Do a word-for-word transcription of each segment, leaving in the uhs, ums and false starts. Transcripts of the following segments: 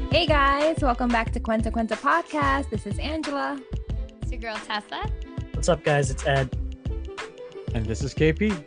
Hey guys, welcome back to Cuenta Cuenta Podcast. This is Angela. It's your girl Tessa. What's up, guys? It's Ed. And this is K P.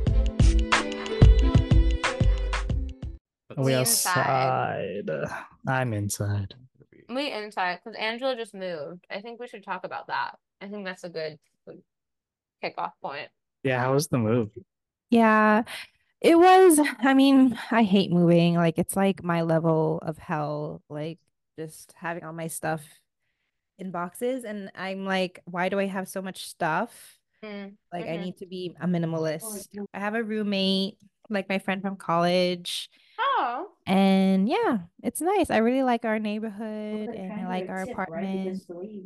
Are we We outside? I'm inside. We inside because Angela just moved. I think we should talk about that. I think that's a good, good kickoff point. Yeah, how was the move? Yeah, it was. I mean, I hate moving. Like, it's like my level of hell, like just having all my stuff in boxes. And I'm like, why do I have so much stuff? Mm, Like, I mhm. need to be a minimalist. I have a roommate, like my friend from college. Oh, And yeah, it's nice. I really like our neighborhood and I like our apartment.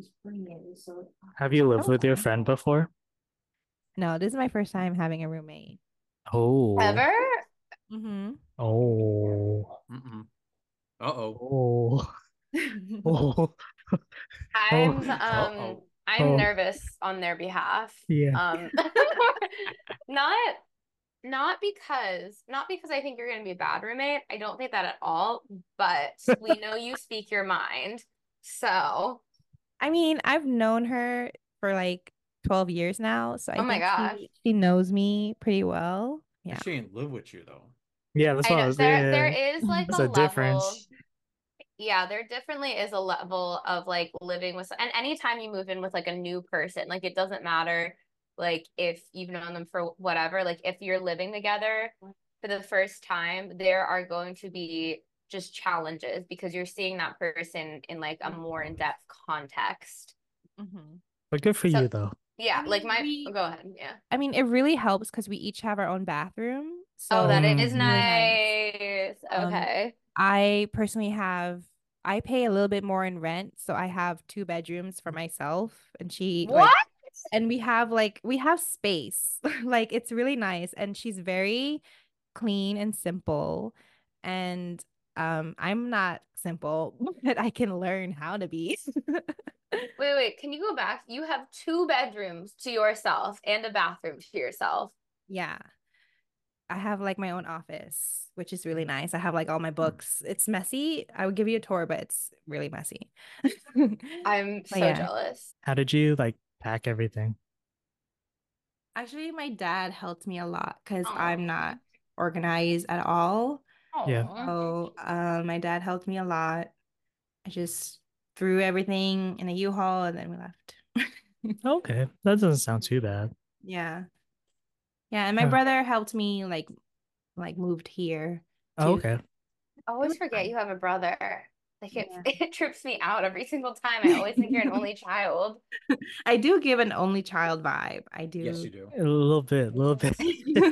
Have you lived with your Okay. friend before? No, this is my first time having a roommate. Oh. ever? Mm-hmm. Oh. Mm-mm. Uh-oh. Oh. Oh. I'm Oh. um Uh-oh. I'm Oh. nervous on their behalf. Yeah. Um, not not because not because I think you're gonna be a bad roommate. I don't think that at all. But we know you speak your mind, so I mean, I've known her for like twelve years now, so I oh my think gosh. she she knows me pretty well. Yeah. She ain't live with you though. Yeah, that's I what I know was there there saying. is like There's a a level. difference. Yeah, there definitely is a level of like living with, and anytime you move in with like a new person, like it doesn't matter like if you've known them for whatever, like if you're living together for the first time, there are going to be just challenges because you're seeing that person in like a more in-depth context. hmm But good for So you, though. I yeah, like mean, my we go ahead. Yeah. I mean, it really helps because we each have our own bathroom, Oh, so that is it's hmm really nice. nice. Um, Okay. I personally have I pay a little bit more in rent, so I have two bedrooms for myself, and she like What? and we have like we have space. Like it's really nice, and she's very clean and simple. And um I'm not simple, but I can learn how to be. Wait, wait, can you go back? You have two bedrooms to yourself and a bathroom to yourself. Yeah. I have like my own office, which is really nice. I have like all my books. It's messy. I would give you a tour, but it's really messy. I'm But so yeah. jealous. How did you like pack everything? Actually, my dad helped me a lot because I'm Oh, not organized at all. Yeah. oh. So, uh, my dad helped me a lot. I just threw everything in a U-Haul and then we left. Okay. That doesn't sound too bad. Yeah. Yeah, and my Huh. brother helped me like like moved here Oh, too. okay. I It always was forget fun. you have a brother. Like it, Yeah. it trips me out every single time. I always think you're an only child. I do give an only child vibe. I Yes, do. you do. A little bit, a little bit.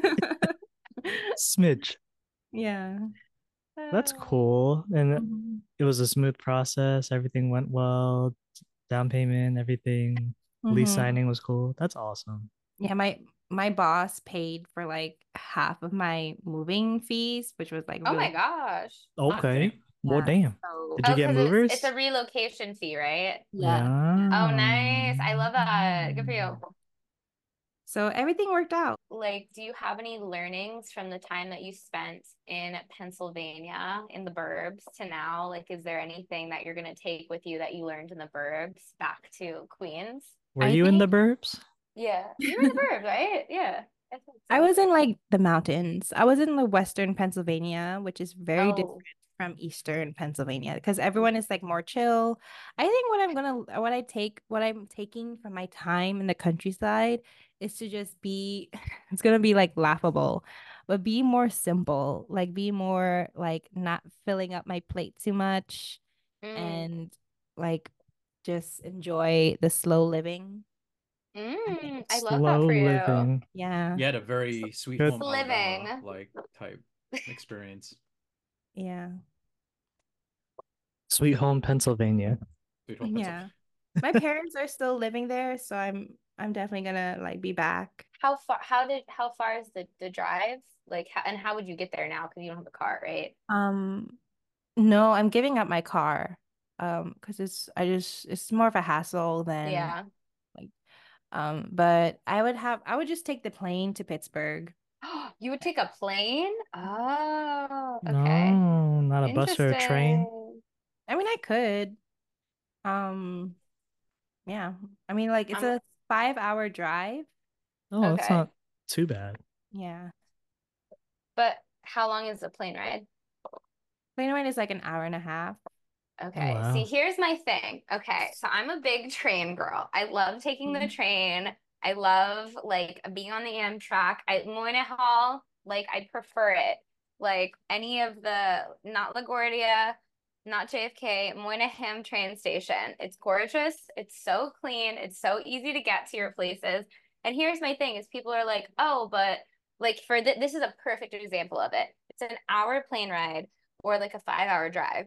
Smidge. Yeah. That's Uh, cool. And Mhm. it was a smooth process. Everything went well. Down payment, everything. Lease Mhm. signing was cool. That's awesome. Yeah, my my boss paid for like half of my moving fees, which was like oh my really gosh. Hot damn. Okay. Well, yeah. damn. So Did you Oh, get because it's it's a movers? relocation fee, right? yeah. Oh, Yeah. nice. I love that. Good for you. So everything worked out. Like, do you have any learnings from the time that you spent in Pennsylvania in the burbs to now? Like, is there anything that you're going to take with you that you learned in the burbs back to Queens? Were I you in the think burbs? Yeah. You were in the burbs, right? Yeah. I think I so. was in like the mountains. I was in the Western Pennsylvania, which is very different Oh. from Eastern Pennsylvania because everyone is like more chill. I think what I'm gonna, what I take, what I'm taking from my time in the countryside is to just be, it's gonna be like laughable, but be more simple, like be more like not filling up my plate too much Mm. and like just enjoy the slow living, I Mm. I think. love that Slow for you. living. You Yeah. had a very sweet Good. home Living. Alabama like type experience. Yeah. Sweet home, Pennsylvania. Sweet home Yeah. Pennsylvania. My parents are still living there, so I'm I'm definitely gonna like be back. How far, how did, how far is the, the drive? Like, how, and how would you get there now? Because you don't have a car, right? Um, no, I'm giving up my car. Um, because it's I just it's more of a hassle than Yeah. like um, but I would have I would just take the plane to Pittsburgh. You would take a plane? Oh, okay. No, not a bus or a train. Interesting. I mean, I could. Um, yeah. I mean, like it's I'm a five hour drive. Oh, that's okay. not too bad. Yeah. But how long is the plane ride? Plane ride is like an hour and a half. Oh, Okay. See, wow. here's my thing. Okay. So I'm a big train girl. I love taking the train. I love like being on the Amtrak. I Moynihan Hall, like I prefer it. Like any of the not LaGuardia, not J F K, Moynihan train station. It's gorgeous. It's so clean. It's so easy to get to your places. And here's my thing is people are like, "Oh, but like for th this is a perfect example of it. It's an hour plane ride or like a five hour drive.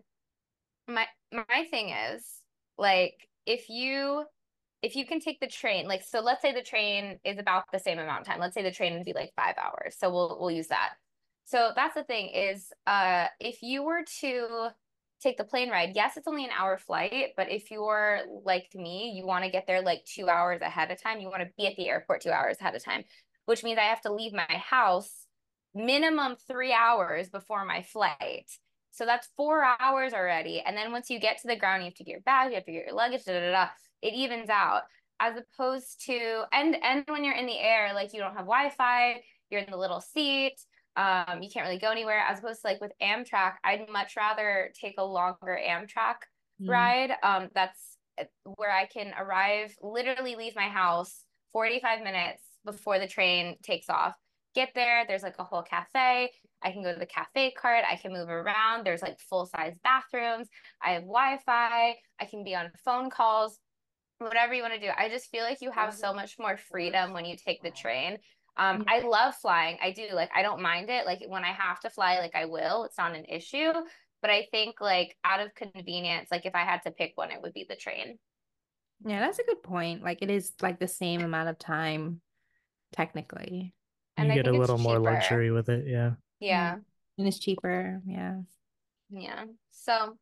My my thing is like if you if you can take the train, like so let's say the train is about the same amount of time. Let's say the train would be like five hours. So we'll we'll use that. So that's the thing is uh if you were to take the plane ride, yes, it's only an hour flight, but if you're like me, you want to get there like two hours ahead of time. You want to be at the airport two hours ahead of time, which means I have to leave my house minimum three hours before my flight. So that's four hours already. And then once you get to the ground, you have to get your bag, you have to get your luggage, da da da. It evens out. As opposed to, and and when you're in the air, like you don't have Wi-Fi, you're in the little seat, um, you can't really go anywhere. As opposed to like with Amtrak, I'd much rather take a longer Amtrak Mm. ride. Um, that's where I can arrive, literally leave my house forty-five minutes before the train takes off. Get there, there's like a whole cafe. I can go to the cafe cart. I can move around. There's like full size bathrooms. I have Wi-Fi. I can be on phone calls, whatever you want to do. I just feel like you have so much more freedom when you take the train. Um, I love flying. I do like, I don't mind it. Like when I have to fly, like I will, it's not an issue. But I think like out of convenience, like if I had to pick one, it would be the train. Yeah, that's a good point. Like it is like the same amount of time, technically. And You I get a think it's little more cheaper. luxury with it. Yeah. Yeah. And it's cheaper. Yeah. Yeah. So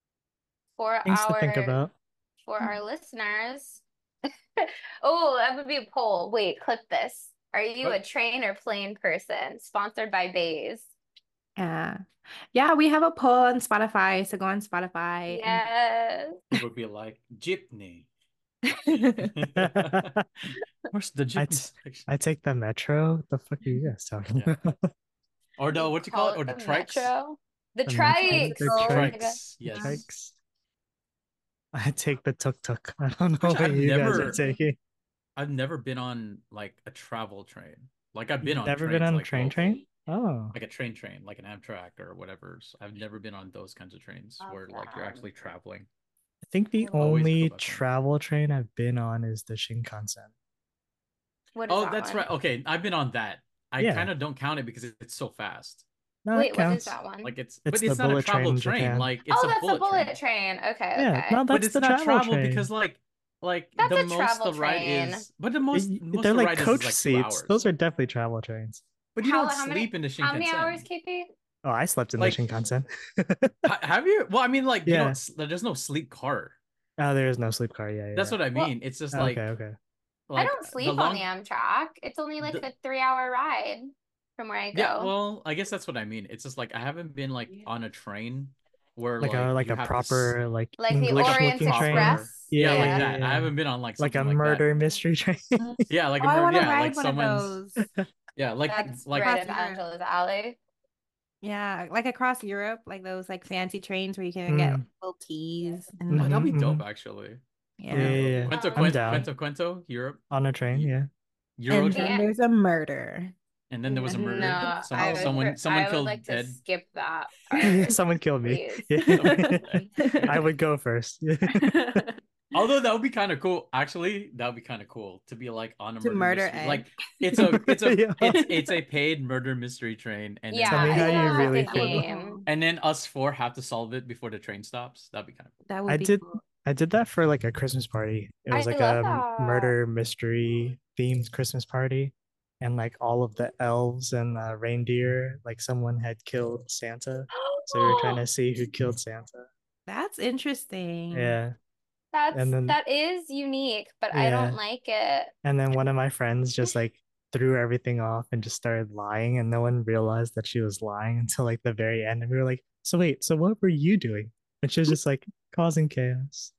for Things to think our about. for our listeners, oh, that would be a poll. Wait, clip this. Are you a What? train or plane person? Sponsored by Bays. Yeah. Yeah, we have a poll on Spotify. So go on Spotify and Yes. It would be like jeepney. I Where's the jeepney t- section? I take the metro. The fuck are you guys talking Yeah. about? Or the You what do you call it? Or the the trikes? metro. The The metro, trikes. the Oh my God. Trikes. The Yes. trikes. I take the tuk tuk. I don't know Which what I've you guys are never- taking. I've never been on like a travel train. Like I've been You've on never trains, been on a like train local, train? Oh, like a train train, like an Amtrak or whatever. So I've never been on those kinds of trains Love where like you're that. actually traveling. I think the Oh. Always go only by plane. travel train I've been on is the Shinkansen. What is Oh, that that's one? right. Okay, I've been on that. I Yeah. kind of don't count it because it- it's so fast. No, Wait, it what is counts. that one? Like it's, It's but the it's not a bullet train travel in train. Japan. Like it's Oh, a that's bullet a bullet train. train. Okay, Yeah, okay. no, But that's it's the not travel travel train. because like like That's the a most travel the ride train. is, but the most It- most they're the like ride is, coach is like two seats. hours. Those are definitely travel trains. But you How, don't how many sleep in the how many hours, Shinkansen. K P? Oh, I slept in Like- the Shinkansen. Ha- Have you? Well, I mean, like you Yeah. don't. s- There's no sleep car. Oh, there is no sleep car. Yeah, yeah. That's yeah. what I Well, mean. It's just Okay, like okay. I like don't the sleep on long. the Amtrak. It's only like the- a three hour ride from where I go. Yeah, well, I guess that's what I mean. It's just like I haven't been like on a train where Like like, a like you a have to proper like Like the English Orient looking train. Express. Yeah, like Yeah. that. I haven't been on like Like a something like murder mystery train. Yeah, like Oh, a I murder. want to Yeah, ride like one of someone's. those. Yeah, like That's like right Across up Europe. Angela's alley. Yeah, like across Europe, like those like fancy trains where you can get Mm. little teas Oh, and that'd be Mhm, dope mhm. actually. yeah. Yeah, yeah, yeah. Cuento, Um, I'm Cuento, down. Cuento, Cuento, Europe, On a train, yeah. Euro And train, then Yeah. there's a murder. and then there was a murder. No, Some, I would, someone, pre- someone I would killed like to Ed. skip that part, Someone killed me. please. Yeah. Someone killed Ed. I would go first. Although that would be kind of cool. Actually, that would be kind of cool to be like on a To murder, murder mystery. Ed. Like it's a, it's a, Yeah. it's it's a paid murder mystery train, and then Yeah, Tell me how it's you a really freaking feel. game. and then us four have to solve it before the train stops. That'd be kind of cool. That would I be did cool. I did that for like a Christmas party. It was I like love a that. murder mystery themed Christmas party. And like all of the elves and uh, reindeer, like someone had killed Santa. So we were trying to see who killed Santa. That's interesting. Yeah. That's And then- that is unique, but I Yeah. don't like it. And then one of my friends just like threw everything off and just started lying, and no one realized that she was lying until like the very end. And we were like, so wait, so what were you doing? And she was just like causing chaos.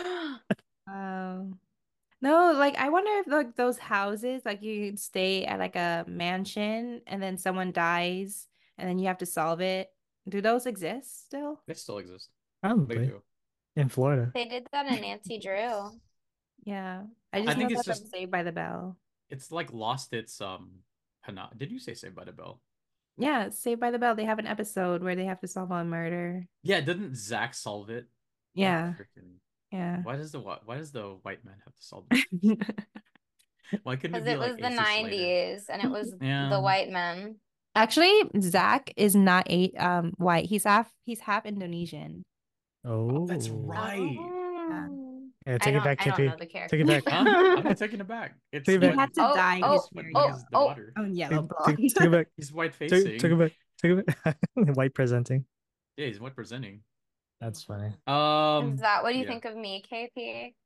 Um, no, like I wonder if like those houses, like you can stay at like a mansion and then someone dies and then you have to solve it. Do those exist still? They still exist. They Probably do. in Florida. They did that in Nancy Drew. Yeah. I I just know think it's that from just Saved by the Bell. it's like lost its um. Pana- Did you say Saved by the Bell? Yeah, Saved by the Bell, they have an episode where they have to solve a murder. Yeah, didn't Zach solve it? Yeah, Freaking. yeah. Why does the whi- why does the white man have to solve it? Why couldn't it Because be it like was the A C Slater? nineties and it was the Yeah. white men. Actually, Zach is not a um white. He's half he's half Indonesian. Oh, That's right. Oh. Yeah, I take it don't back, I don't K P. know the Take it character. back. Huh? I'm not taking it back. It's Take it He back. what, had to Oh, dye oh, his what hair oh, is yellow. the oh, water? Oh, yellow Take, blonde. take, take it back. He's white Take, facing. take it back. Take it back. White presenting. Yeah, he's white presenting. That's funny. Um, Is that what do you yeah. think of me, K P?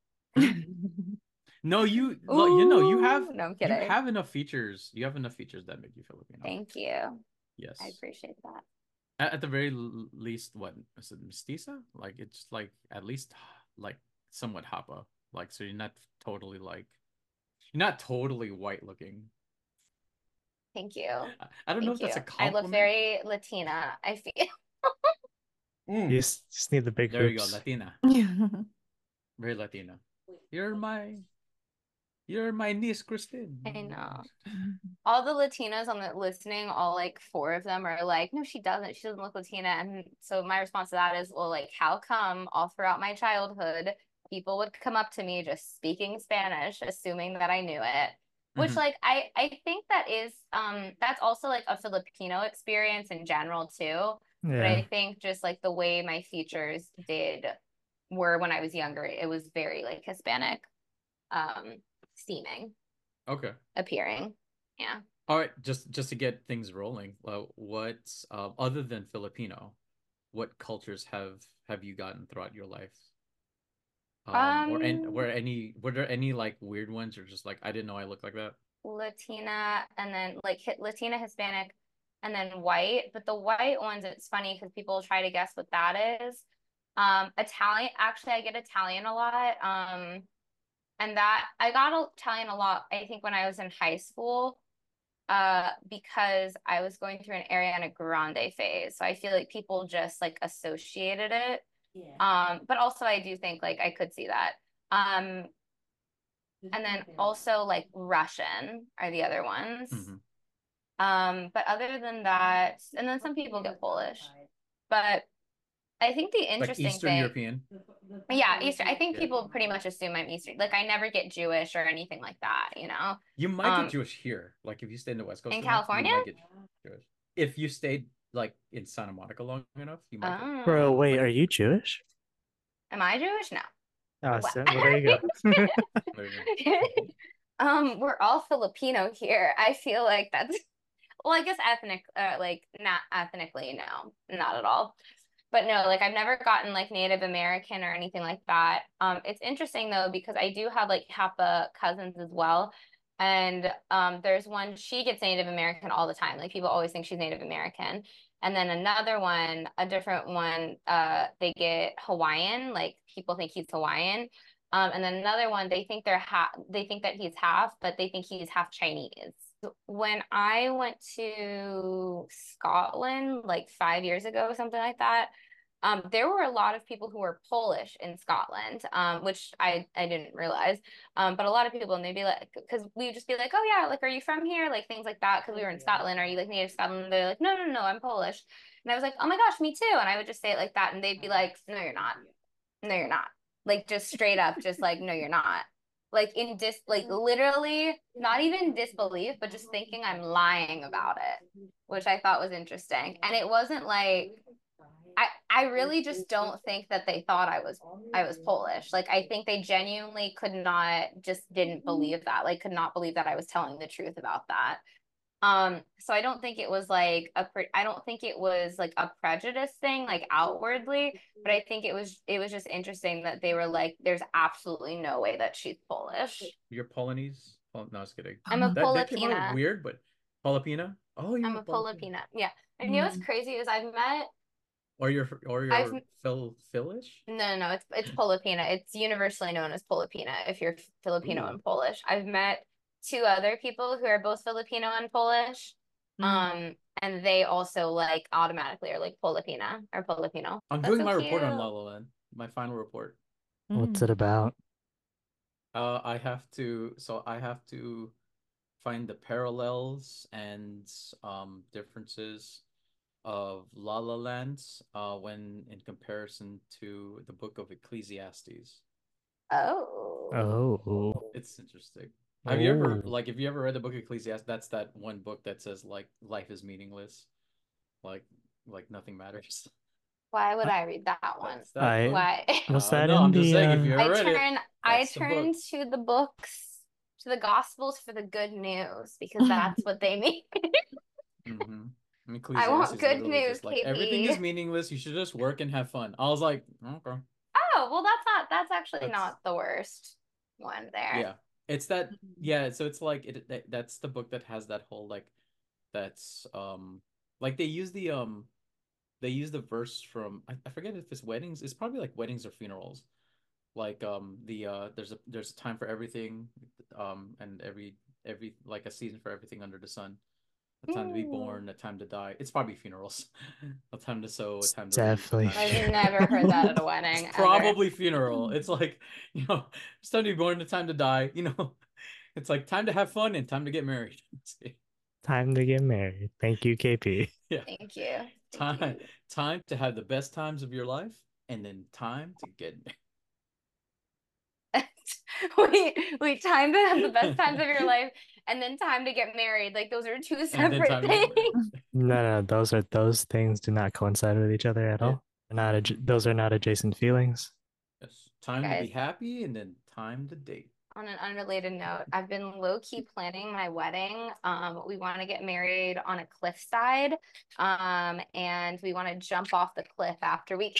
No, you look, you know, you have Ooh, no, I'm you kidding. have enough features. You have enough features that make you Filipino. Thank you. Yes. I appreciate that. At, at the very l- least, what is it, mestiza? Like it's like at least like somewhat hapa. Like so you're not totally like you're not totally white looking. Thank you. I, I don't know if Thank that's a you. I look compliment. very Latina, I feel. Mm. You just, just need the big There you go, hoops. Latina. Very Latina. You're my you're my niece, Christine. I know. All the Latinas on the listening, all like four of them are like, no, she doesn't. She doesn't look Latina. And so my response to that is, well, like, how come all throughout my childhood, people would come up to me just speaking Spanish, assuming that I knew it. Which, Mhm. like, I I think that is um that's also like a Filipino experience in general too. But Yeah. I think just like the way my features did were when I was younger, it was very like Hispanic um seeming, Okay. appearing. Yeah. All right, just just to get things rolling, uh, what uh, other than Filipino, what cultures have have you gotten throughout your life? Um, or and Um, were any were there any like weird ones or just like I didn't know I looked like that? Latina and then like hit Latina, Hispanic, and then white. But the white ones, it's funny because people try to guess what that is. Um, Italian, actually, I get Italian a lot. Um, and that I got Italian a lot, I think, when I was in high school, uh, because I was going through an Ariana Grande phase. So I feel like people just like associated it. Yeah. Um, but also I do think like I could see that. Um, and then also like Russian are the other ones. Mhm. Um, but other than that, and then some people get Polish. But I think the Like interesting Eastern thing, European. yeah, Eastern. I think Yeah. people pretty much assume I'm Eastern. Like I never get Jewish or anything like that, you know. You might Um, get Jewish here. Like if you stay in the West Coast in enough, California? you might get Jewish. If you stayed like in Santa Monica long enough, you might get. Bro, Oh, wait, But- are you Jewish? am I Jewish? No. Oh, Wow. so, well, there you go. There you go. Um, we're all Filipino here. I feel like that's well, I guess ethnic, uh, like not ethnically, no, not at all. But no, like I've never gotten like Native American or anything like that. Um, it's interesting though because I do have like Hapa cousins as well. And um, there's one, she gets Native American all the time. Like people always think she's Native American. And then another one, a different one, uh, they get Hawaiian, like people think he's Hawaiian. Um, and then another one, they think they're half, they think that he's half, but they think he's half Chinese. When I went to Scotland like five years ago, something like that, um, there were a lot of people who were Polish in Scotland, um, which I, I didn't realize. Um, but a lot of people, and they'd be like, because we would just be like, oh yeah, like, are you from here? Like things like that, because we were in Scotland. Are you like native Scotland? They're like, no, no, no, I'm Polish. And I was like, oh my gosh, me too. And I would just say it like that, and they'd be like, no, you're not. No, you're not. Like just straight up, just like, no, you're not. Like in dis, like literally, not even disbelief, but just thinking I'm lying about it, which I thought was interesting. And it wasn't like I I really just don't think that they thought I was I was Polish. Like I think they genuinely could not, just didn't believe that. Like could not believe that I was telling the truth about that. Um, so I don't think it was like a pre- I don't think it was like a prejudice thing, like outwardly, but I think it was it was just interesting that they were like, there's absolutely no way that she's Polish. You're Polonese? Oh, no, I was kidding. I'm a That, that came out Polipina. weird, but Polipina? Oh, you're I'm a a Polipina. Filipina. Yeah. And you know what's crazy is I've met Or your or I've your Phil Philish? no, no, no, it's it's Filipina. It's universally known as Filipina if you're Filipino Ooh. and Polish. I've met two other people who are both Filipino and Polish. Mm. Um, and they also like automatically are like Filipina or Filipino. I'm That's doing so my cute. report on La La Land. My final report. What's Mm. it about? Uh, I have to, so I have to find the parallels and um differences of La La Land uh when in comparison to the book of Ecclesiastes. Oh. Oh. It's interesting. Have you ever Oh. like if you ever read the book of Ecclesiastes, that's that one book that says like life is meaningless. Like like nothing matters. Why would I read that one? That's that I book. Why? was Uh, that no, in I'm just the saying if you uh, ever I read it, turn I that's the book. turn to the books, to the gospels for the good news because that's what they mean. Mm-hmm. I mean, I Ecclesiastes want is good literally news, just like everything is K P. meaningless. You should just work and have fun. I was like, okay, Oh, well that's not that's actually that's not the worst one there. yeah. It's that yeah. So it's like it. That, that's the book that has that whole like that's um like they use the um they use the verse from I, I forget if it's weddings. It's probably like weddings or funerals. Like um the uh there's a there's a time for everything um and every every like a season for everything under the sun. A time to be Hmm. born, a time to die. It's probably funerals. A time to sow, a time to reap. a definitely. time to- I've never heard that at a wedding It's ever. probably funeral. It's like, you know, it's time to be born, a time to die. You know, it's like time to have fun and time to get married. Time to get married. Thank you, K P. Yeah. Thank you. Thank Time you. time to have the best times of your life and then time to get Wait, wait, time to have the best times of your life and then time to get married. Like those are two and then separate time to get things. married. No, no, those are those things do not coincide with each other at Yeah. all. They're not adj- those are not adjacent feelings. Yes. Time to be Guys. happy and then time to date. On an unrelated note, I've been low-key planning my wedding. Um, we want to get married on a cliffside. Um, and we want to jump off the cliff after we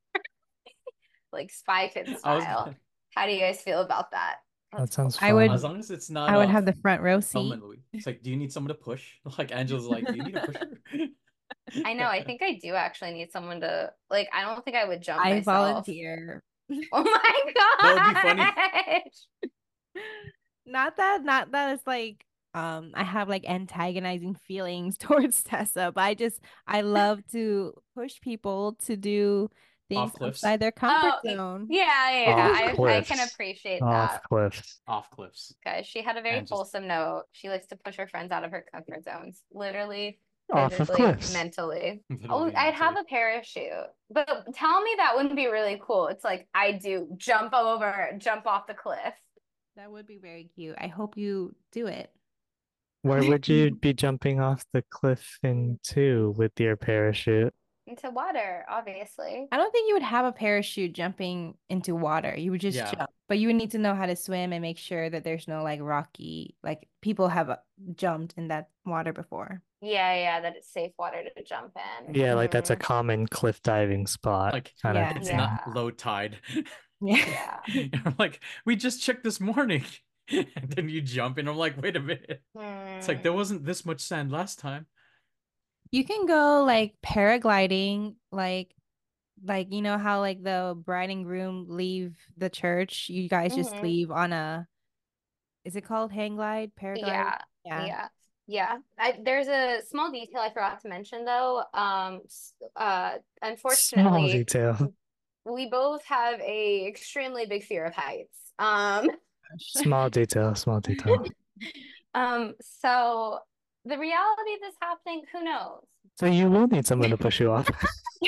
like Spy Kid I was style. How do you guys feel about that? That That's sounds I would- fun. as long as it's not I would uh, have the front row Thelma seat. and Louise. It's like, do you need someone to push? Like Angela's like, do you need a pusher? I know. I think I do actually need someone to like. I don't think I would jump I myself. volunteer. Oh my That would be funny. gosh. Not that, not that it's like um I have like antagonizing feelings towards Tessa, but I just I love to push people to do things Off cliffs. outside their comfort Oh, zone. yeah, yeah. Off I, I cliffs. can appreciate Off that. cliffs. Off cliffs. Guys, she had a very And just- wholesome note. She likes to push her friends out of her comfort zones, literally, Off of physically, cliffs. mentally. Oh, Literally I'd have mentally. a parachute. But tell me that wouldn't be really cool. It's like I do jump over, jump off the cliff. That would be very cute. I hope you do it. Where would you be jumping off the cliff into with your parachute? Into water, obviously. I don't think you would have a parachute jumping into water. You would just Yeah. jump, but you would need to know how to swim and make sure that there's no like rocky, like people have uh, jumped in that water before. Yeah, yeah, that it's safe water to jump in. Yeah, like that's a Mhm. common cliff diving spot. Like, kind yeah. of. It's Yeah. not low tide. Yeah. Yeah. I'm like, we just checked this morning. And then you jump and I'm like, wait a minute. It's like there Hmm. wasn't this much sand last time. You can go like paragliding, like like you know how like the bride and groom leave the church, you guys just Mhm. leave on a, is it called hang glide, paraglide? Yeah, Yeah. yeah, yeah. I, there's a small detail I forgot to mention though. Um, s- uh, Small unfortunately, detail. we both have a extremely big fear of heights. Um, Small detail. Small detail. um, so the reality of this happening, who knows? So you will need someone to push you off.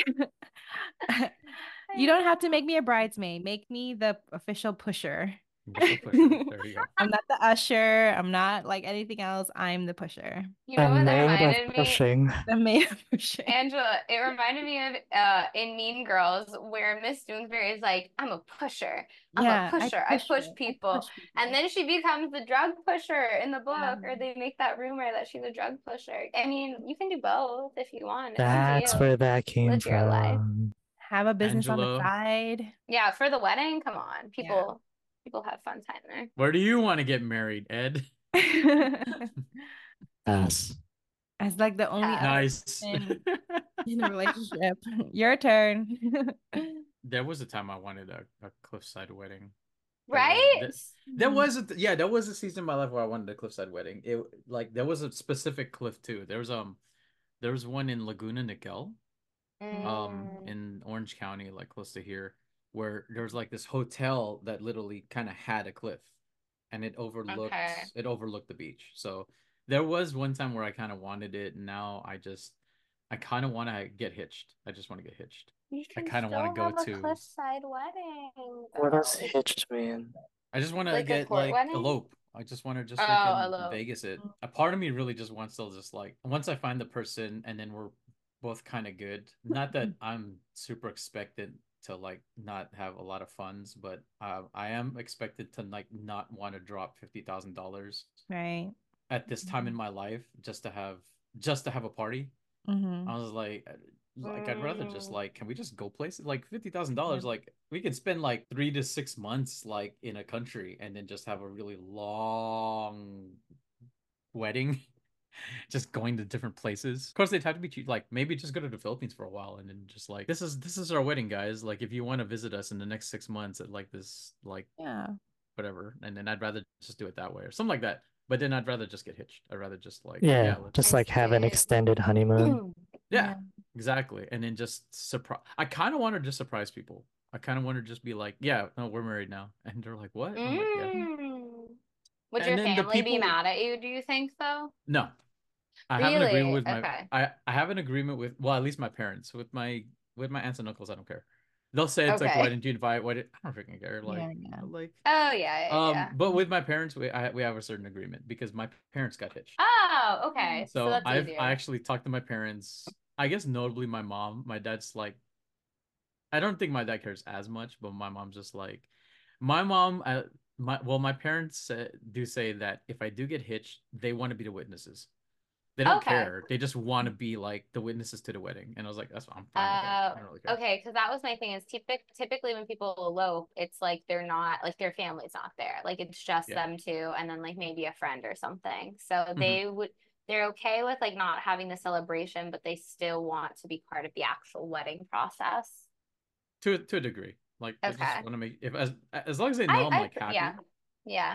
You don't have to make me a bridesmaid. Make me the official pusher. Official pusher. There you go. I'm not the usher. I'm not like anything else. I'm the pusher. You know The what that maid reminded of me? pushing. The maid of pushing. Angela, it reminded me of uh in Mean Girls where Miss Doonesbury is like, I'm a pusher. I'm Yeah, a pusher. I push, it. I people. push people. And then she becomes the drug pusher in the book, Yeah. or they make that rumor that she's a drug pusher. I mean, you can do both if you want. It's up to That's you. where that came Live your life. from. Have a business on the Angela. side. Yeah, for the wedding, come on. People people have fun time there. Where do you want to get married, Ed? Pass. as like the only Yeah. other Nice. person in a relationship. Your turn. There was a time I wanted a, a cliffside wedding. There was Right? there, there was a yeah, there was a season in my life where I wanted a cliffside wedding. It like there was a specific cliff too. There was um there was one in Laguna Niguel, um Mm, in Orange County, like close to here, where there was like this hotel that literally kind of had a cliff, and it overlooked okay. it overlooked the beach. So there was one time where I kind of wanted it. And now I just I kind of want to get hitched. I just want to get hitched. You I can kind of want to still go have a to. cliffside wedding, What does though. hitched mean? I just want to Like a get court like wedding? elope. I just want to just Oh, freaking hello. Vegas it. A part of me really just wants to just like once I find the person and then we're both kind of good. Not that I'm super expected to like not have a lot of funds, but uh, I am expected to like not want to drop fifty thousand dollars Right. at this time in my life just to have just to have a party. Mm-hmm. I was like, uh, like I'd rather just Mm, like, can we just go places? Like fifty thousand dollars, like we could spend like three to six months like in a country and then just have a really long wedding, just going to different places. Of course, they'd have to be cheap. Like maybe just go to the Philippines for a while and then just like this is this is our wedding, guys. Like if you want to visit us in the next six months at like this like Yeah. whatever, and then I'd rather just do it that way or something like that. But then I'd rather just get hitched. I'd rather just like Yeah, yeah, let's just I like have an see. extended honeymoon. yeah, Yeah. exactly. And then just surprise. I kind of want to just surprise people. I kind of want to just be like, yeah, no, we're married now. And they're like, what? I'm like, yeah. Mm. Would And your then the family be people, mad at you, do you think, though? no, I have an agreement Really? with my, Okay. I, I have an agreement with, well, at least my parents. With my, with my aunts and uncles, I don't care. They'll say it's like, why Okay. didn't you invite? Why did I don't freaking care? Like, Yeah. Yeah. like, Oh, yeah, yeah, um, yeah. but with my parents, we, I, we have a certain agreement because my parents got hitched. Oh, okay. So So that's I've, I easier. actually talked to my parents. I guess notably my mom. My dad's like I don't think my dad cares as much, but my mom's just like, my mom, uh, my well, my parents uh, do say that if I do get hitched, they want to be the witnesses. They don't Okay. care. They just want to be like the witnesses to the wedding. And I was like, that's I'm fine with that. Uh, I don't really care. okay, because that was my thing is typic typically when people elope, it's like they're not like their family's not there. Like it's just Yeah. them two and then like maybe a friend or something. So Mhm. they would they're okay with like not having the celebration, but they still want to be part of the actual wedding process. To to a degree, like they just Okay. want to make if as as long as they know I I'm I like yeah. happy. Yeah.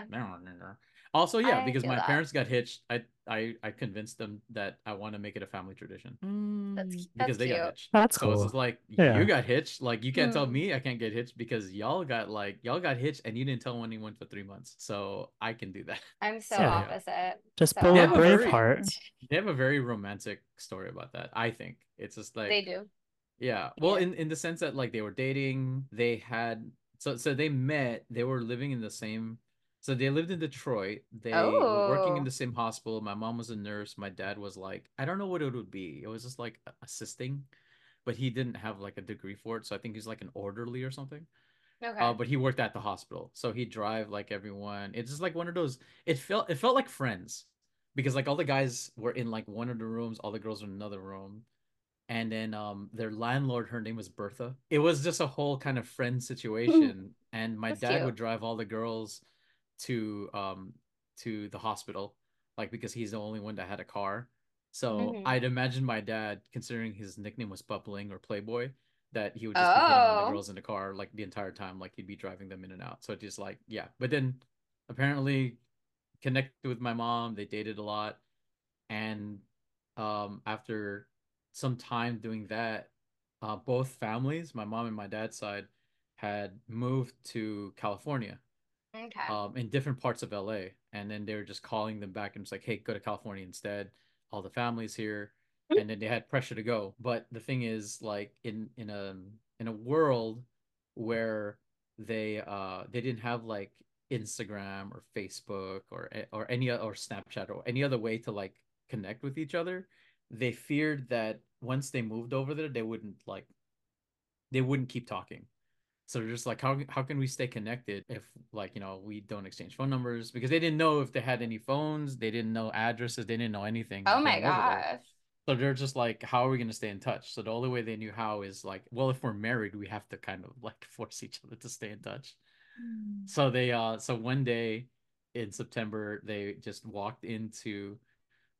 Also, yeah, I because feel my that. parents got hitched, I I I convinced them that I want to make it a family tradition. That's Mm. that's Because they got cute. hitched. That's So it's cool. just like Yeah. you got hitched. Like you can't tell Hmm. me I can't get hitched because y'all got like y'all got hitched and you didn't tell anyone for three months. So I can do that. I'm so So Yeah. yeah. opposite. Just So pull They a have a very Braveheart. they have a very romantic story about that, I think. It's just they like do. yeah. They Well, do. in in the sense that like they were dating, they had so so they met, they were living in the same so they lived in Detroit. They were working in Oh. the same hospital. My mom was a nurse. My dad was like, I don't know what it would be. It was just like assisting, but he didn't have like a degree for it. So I think he's like an orderly or something. Uh, Okay. but he worked at the hospital, so he'd drive like everyone. It's just like one of those. It felt it felt like Friends, because like all the guys were in like one of the rooms, all the girls were in another room, and then um their landlord, her name was Bertha. It was just a whole kind of friend situation, and my That's dad cute. would drive all the girls to um to the hospital, like because he's the only one that had a car. So Hmm. I'd imagine my dad, considering his nickname was Bubbling or Playboy, that he would just be hitting on the Oh. girls in the car like the entire time, like he'd be driving them in and out. So it's just like yeah. But then apparently connected with my mom, they dated a lot, and um after some time doing that, uh both families, my mom and my dad's side, had moved to California, Okay. um in different parts of L A, and then they were just calling them back and it's like, hey, go to California instead. All the families here, and then they had pressure to go. But the thing is, like in in a in a world where they uh they didn't have like Instagram or Facebook or or any or Snapchat or any other way to like connect with each other, they feared that once they moved over there, they wouldn't like they wouldn't keep talking. So they're just like, how how can we stay connected if like, you know, we don't exchange phone numbers? Because they didn't know if they had any phones, they didn't know addresses, they didn't know anything Oh my going over there. gosh. So they're just like, how are we going to stay in touch? So the only way they knew how is like, well, if we're married, we have to kind of like force each other to stay in touch. Mm. So they uh so one day in September, they just walked into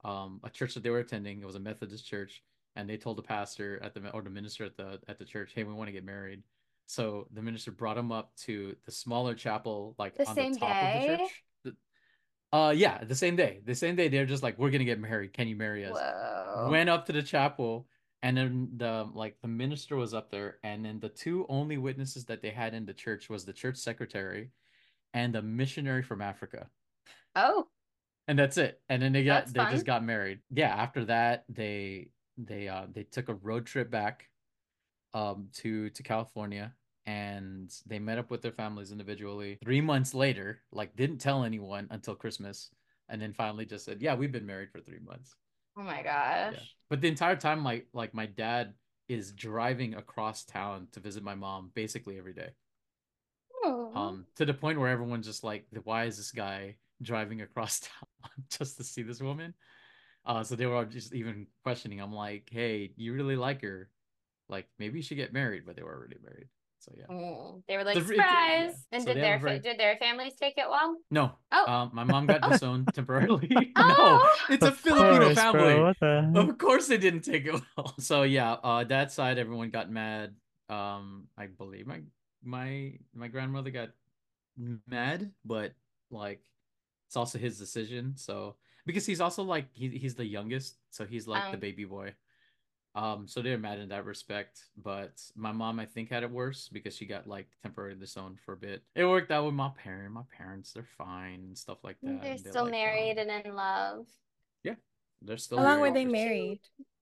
um a church that they were attending. It was a Methodist church, and they told the pastor at the or the minister at the at the church, "Hey, we want to get married." So the minister brought him up to the smaller chapel, like The on the same top of the day? church. The- Uh, yeah, the same day. The same day, they're just like, "We're gonna get married. Can you marry us?" Whoa. Went up to the chapel, and then the like the minister was up there, and then the two only witnesses that they had in the church was the church secretary and a missionary from Africa. Oh, And that's it. And then they that's got they just fun. got married. Yeah, after that they they uh they took a road trip back um to to California, and they met up with their families individually. Three months later, like didn't tell anyone until Christmas, and then finally just said, "Yeah, we've been married for three months." Oh my Yeah. gosh. But the entire time my like my dad is driving across town to visit my mom basically every day. Oh. Um, to the point where everyone's just like, why is this guy driving across town just to see this woman? Uh, so they were all just even questioning. I'm like, hey, you really like her? Like, maybe you should get married, but they were already married. So yeah. Mm. They were like, So it- yeah. surprise. And So did they have a their fa- very did their families take it well? no. Oh. Um, my mom got disowned temporarily. No, Oh. it's a Of Filipino course, bro. family. What the heck? Of course they didn't take it well. So yeah, uh that side everyone got mad. Um, I believe my my my grandmother got mad, but like it's also his decision. So because he's also like he he's the youngest, so he's like the Um, baby boy. Um, so they're mad in that respect. But my mom, I think, had it worse because she got like temporarily disowned for a bit. It worked out with my parent. My parents, they're fine and stuff like that. they're And they're still like, married um, and in love. yeah, they're still How long were married they for married?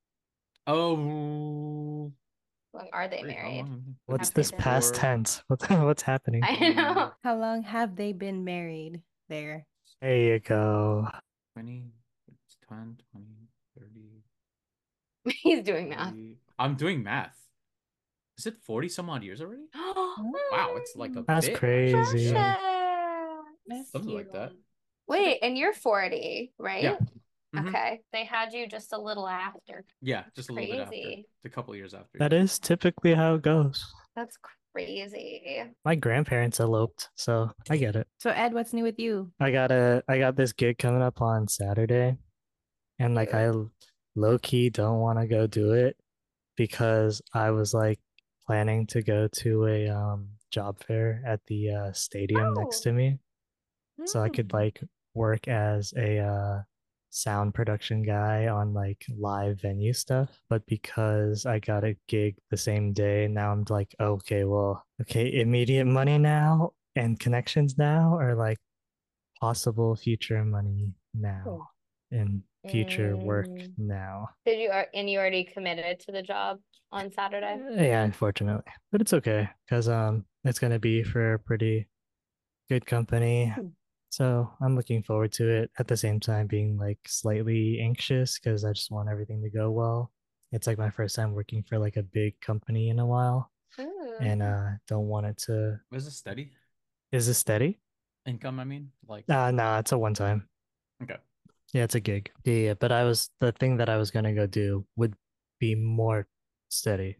oh, How long are they wait, how married? long? What's Have they this been? past Four, tense? What what's happening? I know. How long have they been married there? There you go. twenty, ten, twenty, thirty, He's doing math. forty. I'm doing math. Is it forty some odd years already? Wow, it's like a That's bit, actually. crazy. Yeah, That's something like cute. that. Wait, and you're forty, right? Yeah. Mhm. Okay. They had you just a little after. Yeah, just a little bit after. Crazy. A couple years after. That is typically how it goes. That's crazy. My grandparents eloped, so I get it. So Ed, what's new with you? I got a I got this gig coming up on Saturday, and like I low key don't want to go do it because I was like planning to go to a um job fair at the uh, stadium next Oh. to me, so I could Mm. like work as a uh, sound production guy on like live venue stuff. But because I got a gig the same day, now I'm like, okay, well, okay, immediate money now and connections now, or like possible future money now and future work Mm. now. Did you ar- and you already committed to the job on Saturday? Yeah, unfortunately, but it's okay because um, it's gonna be for a pretty good company. So I'm looking forward to it at the same time being like slightly anxious because I just want everything to go well. It's like my first time working for like a big company in a while Ooh. and uh don't want it to. Was it steady Is this steady? income? I mean, like, Uh nah, it's a one time. okay. Yeah, it's a gig. Yeah, yeah, but I was the thing that I was gonna go do would be more steady.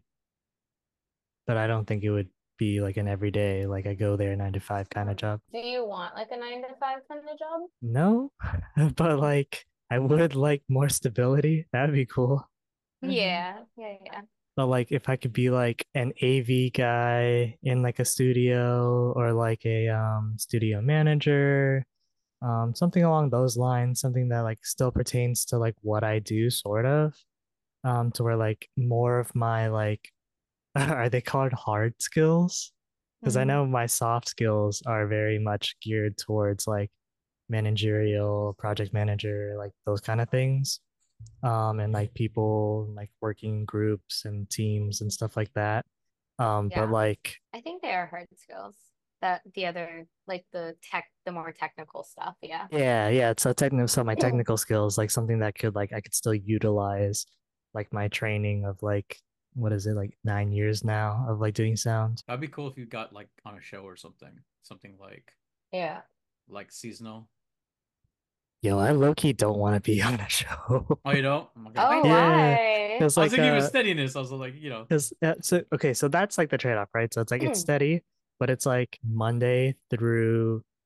But I don't think it would be like an everyday, like I go there nine to five kind of job. Do you want like a nine to five kind of job? No, but like I would like more stability. That'd be cool. Mhm. Yeah, yeah, yeah. But like if I could be like an A V guy in like a studio or like a um studio manager, um something along those lines, something that like still pertains to like what I do sort of. Um to where like more of my like are they called hard skills? Because I Mhm. know my soft skills are very much geared towards like managerial, project manager, like those kind of things. Um, and like people like working groups and teams and stuff like that. Um, Yeah. but like, I think they are hard skills. That the other like the tech, the more technical stuff. Yeah. yeah, yeah, so technical, so my technical skills, like something that could like I could still utilize like my training of like what is it, like nine years now of like doing sound. That'd be cool if you got like on a show or something, something like Yeah. like seasonal. Yo, I low-key don't want to be on a show. Oh, you don't? Oh, okay. Oh, Yeah, why? because I was like thinking of uh, steadiness. I was like, you know, because uh, so okay, so that's like the trade-off, right? So it's like it's steady, but it's like Monday through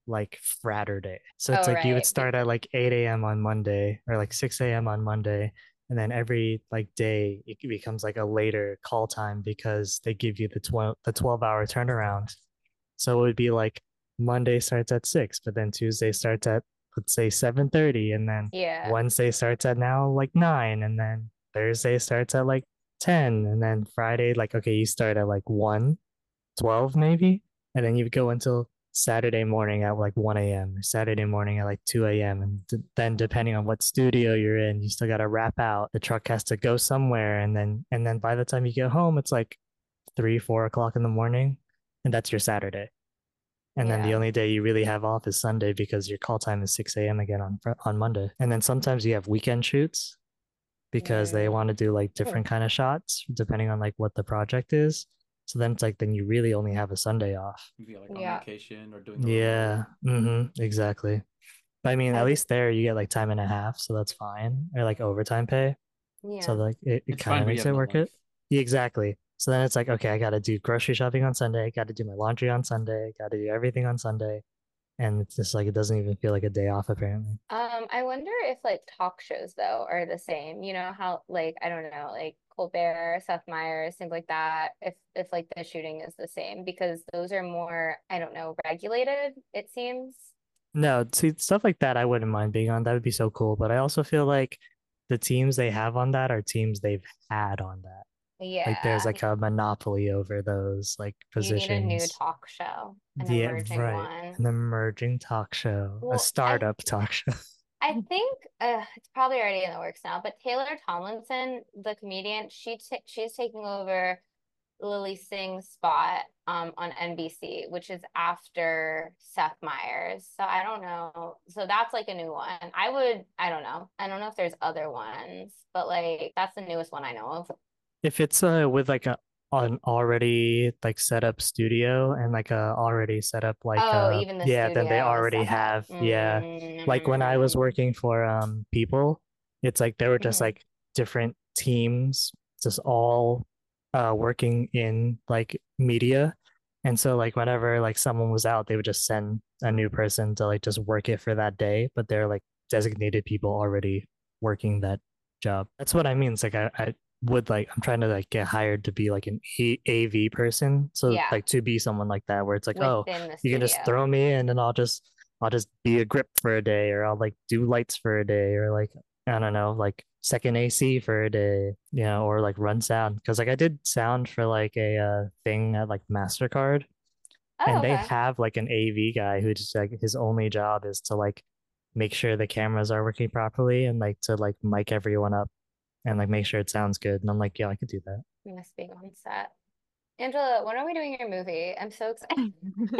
like Fraturday. So it's Oh, like you would right. start at like eight a m on Monday or like six a m on Monday. And then every like day it becomes like a later call time because they give you the twelve the twelve hour turnaround. So it would be like Monday starts at six, but then Tuesday starts at let's say seven thirty, and then Yeah. Wednesday starts at now like nine, and then Thursday starts at like ten, and then Friday, like, okay, you start at like one, twelve maybe, and then you go until Saturday morning at like one a m or Saturday morning at like two a m. And d- then depending on what studio you're in, you still got to wrap out. The truck has to go somewhere, and then and then by the time you get home, it's like three, four o'clock in the morning, and that's your Saturday. And then the Yeah. only day you really have off is Sunday because your call time is six a m again on Fri- on Monday. And then sometimes you have weekend shoots because they Mm. want to do like different kind of shots depending on like what the project is. So then it's like then you really only have a Sunday off. You feel like on Yeah. vacation or doing a little Yeah. Mm-hmm. Exactly. But I mean, at I- least there you get like time and a half, so that's fine. Or like overtime pay. So Yeah. like it, it It's kind fine of when you makes have it no work life. it. Yeah, exactly. So then it's like, okay, I got to do grocery shopping on Sunday, got to do my laundry on Sunday, got to do everything on Sunday. And it's just like it doesn't even feel like a day off apparently. Um, I wonder if like talk shows though are the same. You know how like I don't know, like Colbert, Seth Meyers, things like that. If if like the shooting is the same because those are more, I don't know, regulated, it seems. No, see stuff like that I wouldn't mind being on. That would be so cool. But I also feel like the teams they have on that are teams they've had on that. Like there's Yeah. like a monopoly over those like You need a new positions. talk show, an Yeah, emerging right. one. An emerging talk show, a Well, I startup talk show. I think uh, it's probably already in the works now, but Taylor Tomlinson, the comedian, she ta she's taking over Lily Singh's spot um on N B C, which is after Seth Meyers. So I don't know. So that's like a new one. I would, I don't know. I don't know if there's other ones, but like that's the newest one I know of. If it's uh with like a an already like set up studio and like a already set up like Oh, uh even the yeah, then they studio is already set up. have yeah. Like when I was Mm, working for um People, it's like they were just mhm. like different teams just all uh working in like media. And so like whenever like someone was out, they would just send a new person to like just work it for that day, but they're like designated people already working that job. That's what I mean. It's like I, I would like I'm trying to like get hired to be like an A AV person. So Yeah, like to be someone like that where it's like, oh, within the you can just studio. throw me in and I'll just I'll just be a grip for a day or I'll like do lights for a day or like I don't know, like second A C for a day, you know, or like run sound. Because like I did sound for like a uh, thing at like MasterCard Oh, and they okay. have like an A V guy who just like his only job is to like make sure the cameras are working properly and like to like mic everyone up and like make sure it sounds good. And I'm like, yeah, I could do that. Miss being on set. Angela, when are we doing your movie? I'm so excited.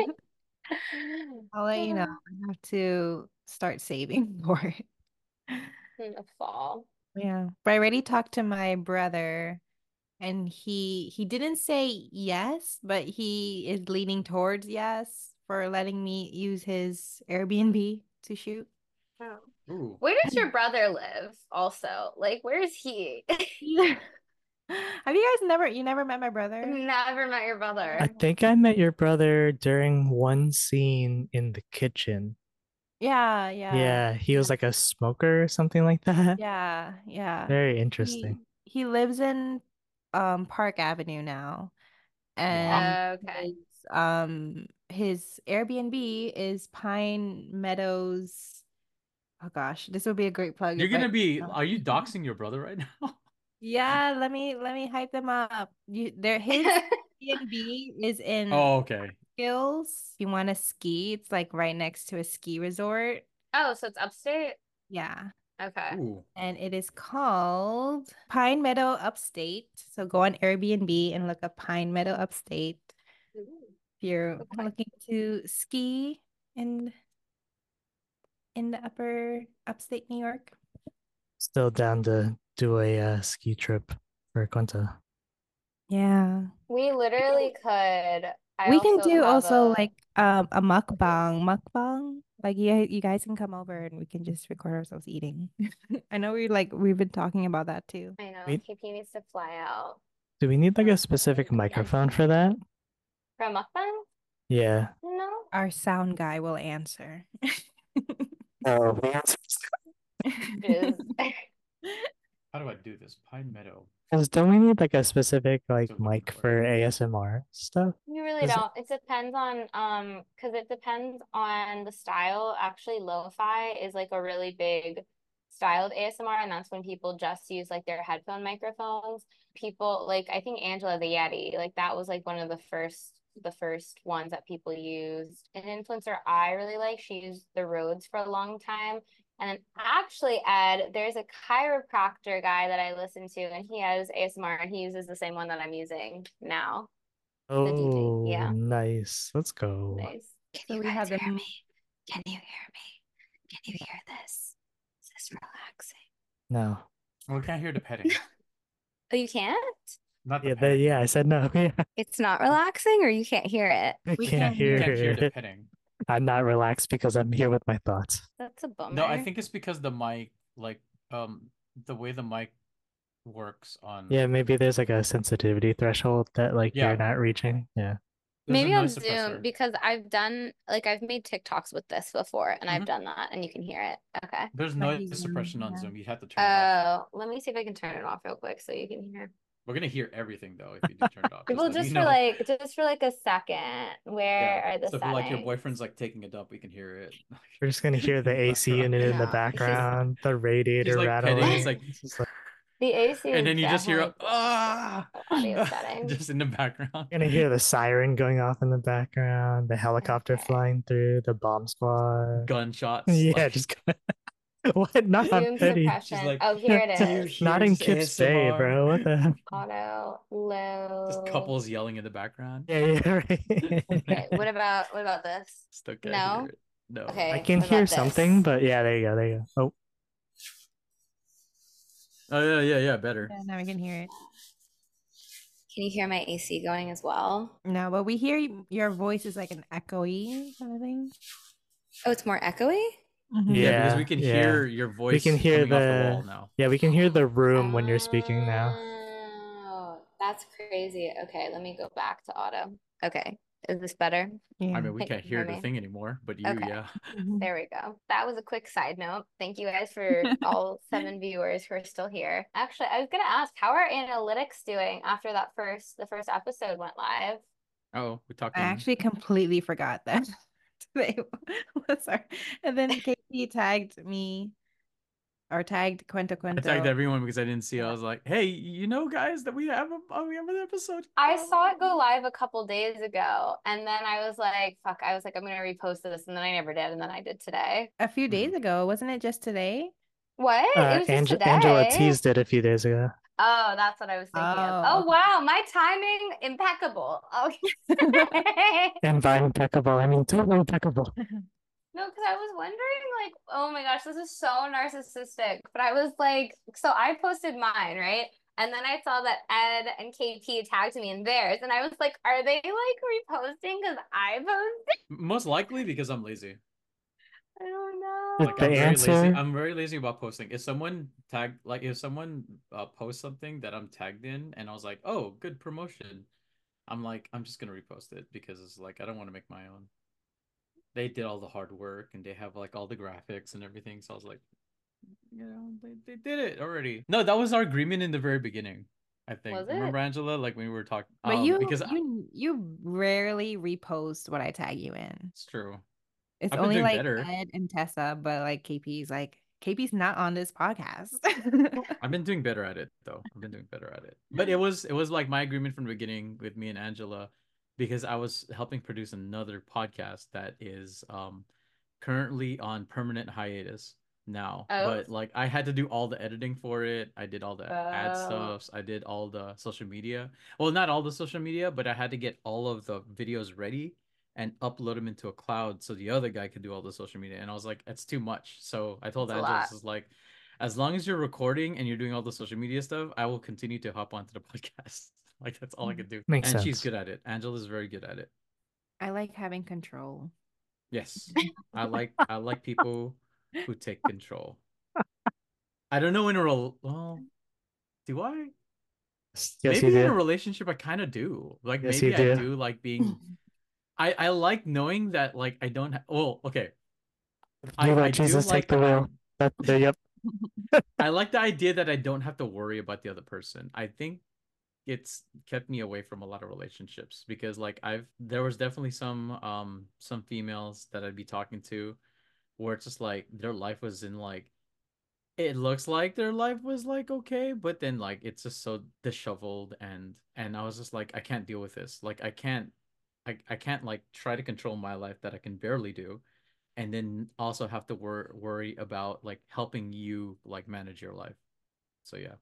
I'll let you know. I have to start saving for it. In the fall. Yeah. But I already talked to my brother and he he didn't say yes, but he is leaning towards yes for letting me use his Airbnb to shoot. Oh. Ooh. Where does your brother live also? Like, where is he? Have you guys never you never met my brother? Never met your I brother. think I met your brother during one scene in the kitchen. Yeah, yeah. Yeah, he was like a smoker or something like that. Yeah, yeah. Very He interesting. he lives in um Park Avenue now. Wow. And Okay. his um his Airbnb is Pine Meadows. Oh gosh, this would be a great plug You're if I gonna be, are you doxing your brother right now? Yeah, let me let me hype them up. You there his Airbnb is in Oh, okay. Skills. You want to ski? It's like right next to a ski resort. Oh, so it's upstate? Yeah. Okay. Ooh. And it is called Pine Meadow Upstate. So go on Airbnb and look up Pine Meadow Upstate Ooh, if you're okay. looking to ski in in the upper upstate New York. Still down to do a uh, ski trip for Quinta. Yeah. We literally could. I We can also do have also a like um a mukbang, mukbang. Like you you guys can come over and we can just record ourselves eating. I know we like we've been talking about that too. I know Wait, K P needs to fly out. do we need like a specific microphone for that? For a mukbang? Yeah. No, Our sound guy will answer. Oh, the answer Is How do I do this? Pine Meadow. is, don't we need like a specific like Still looking mic for for it. A S M R stuff? You really Is it- don't. It depends on um because it depends on the style. Actually, lo-fi is like a really big style of A S M R, and that's when people just use like their headphone microphones. People like I think Angela the Yeti, like that was like one of the first the first ones that people used. An influencer I really like, she used the Rhodes for a long time. And then actually, Ed, there's a chiropractor guy that I listen to, and he has A S M R, and he uses the same one that I'm using now. The D J, Oh, yeah. nice. Let's go. Nice. Can so you we have the hear me? Can you hear me? Can you hear this? Is this relaxing? No. Well, we can't hear the petting. Oh, you can't? Not the Yeah, the, petting. yeah, I said no. Yeah. It's not relaxing, or you can't hear it? I We can't can't hear You can't hear the it. petting. I'm not relaxed because I'm here with my thoughts. That's a bummer. No, I think it's because the mic, like, um, the way the mic works on. Yeah, maybe there's like a sensitivity threshold that like Yeah. you're not reaching. Yeah. There's a maybe on noise Zoom suppressor. because I've done like I've made TikToks with this before, and I've Mhm. done that, and you can hear it. Okay. There's Might noise be Zoom, suppression on yeah. Zoom. You have to turn it off. Oh, let me see if I can turn it off real quick so you can hear. We're gonna hear everything though if you do turn it off. Well, letting just you for know. like just for like a second. Where Yeah. are the So if settings? like your boyfriend's like taking a dump, we can hear it. We're just gonna hear the A C unit in the No, background, the radiator He's like petting. rattling. He's like, It's just like The A C and is then you just hear definitely ah, audio settings. just in the background. you're gonna hear the siren going off in the background, the helicopter Okay. flying through, the bomb squad. Gunshots. Yeah, like, just what? Not on Zoom Petty. suppression. She's like, Oh, here it "Do you is. hear Not in this Kips Bay, A S M R?" bro. What the heck? Auto low. Just couples yelling in the background. Yeah, yeah, right. Okay. What about what about this? Still can't No? hear it. No. Okay. I can what hear about this? something, but yeah, there you go, there you go. Oh, Oh yeah, yeah, yeah. Better. Yeah, now we can hear it. Can you hear my A C going as well? No, but we hear y- your voice is like an echoey kind of thing. Oh, it's more echoey? Mhm. Yeah, because Yeah, we can yeah. hear your voice we can hear coming off the the wall now. yeah, we can hear the room when you're speaking now. Oh, that's crazy. Okay, let me go back to auto. Okay. Is this better? Yeah. I mean, we Hey, can't can you hear hear the me? thing anymore, but you, Okay. yeah. Mhm. There we go. That was a quick side note. Thank you guys for all seven viewers who are still here. Actually, I was gonna ask, how are analytics doing after that first the first episode went live? Oh, we're I talking. actually completely forgot that today was our, and then Katie tagged me or tagged Cuento I Cuento. tagged everyone because I didn't see. it. I Yeah. was like, "Hey, you know, guys, that we have a oh, we have an episode." I Oh. saw it go live a couple days ago, and then I was like, fuck, I was like, I'm gonna repost this, and then I never did, and then I did today. A few Mhm. days ago, wasn't it just today? What? Uh, It was just Ange- today. Angela teased it a few days ago. Oh, that's what I was thinking of. Oh, Oh, okay. wow, my timing impeccable. Okay. And by impeccable, I mean totally impeccable. No, because I was wondering, like, oh my gosh, this is so narcissistic. But I was like, so I posted mine, right? And then I saw that Ed and K P tagged me in theirs. And I was like, are they like reposting because I posted? Most likely because I'm lazy. I don't know. The Like I'm very lazy. answer- I'm very lazy about posting. If someone tag like if someone uh, posts something that I'm tagged in, and I was like, "Oh, good promotion," I'm like, I'm just gonna repost it because it's like I don't want to make my own. They did all the hard work and they have like all the graphics and everything. So I was like, you know, they, they did it already. No, that was our agreement in the very beginning, I think. Was it? Remember, Angela? Like when we were talking. But um, you because you you rarely repost what I tag you in. it's true. It's I've been only doing like better. Ed and Tessa, but like K P's like K P's not on this podcast. I've been doing better at it though. I've been doing better at it. But it was it was like my agreement from the beginning with me and Angela, because I was helping produce another podcast that is um currently on permanent hiatus now. Oh. But like I had to do all the editing for it. I did all the ad Oh. stuffs. I did all the social media. Well, not all the social media, but I had to get all of the videos ready and upload them into a cloud so the other guy could do all the social media. And I was like, it's too much. So I told That's a Angela, lot. this is like, as long as you're recording and you're doing all the social media stuff, I will continue to hop onto the podcast. Like that's all I could do. Makes and she's sense. good at it. Angela's very good at it. I like having control. Yes. I like I like people who take control. I don't know in a rel well, do I? Yes, Maybe you in a do. relationship I kind of do. Like Yes, maybe you I do. do like being I I like knowing that like I don't have. Well, okay. I You I let do Jesus like take the the wheel. That, the, yep. I like the idea that I don't have to worry about the other person. I think it's kept me away from a lot of relationships because like I've there was definitely some um some females that I'd be talking to where it's just like their life was in like it looks like their life was like okay, but then like it's just so disheveled and and I was just like I can't deal with this. Like I can't I, I can't like try to control my life that I can barely do and then also have to wor worry about like helping you like manage your life. So yeah.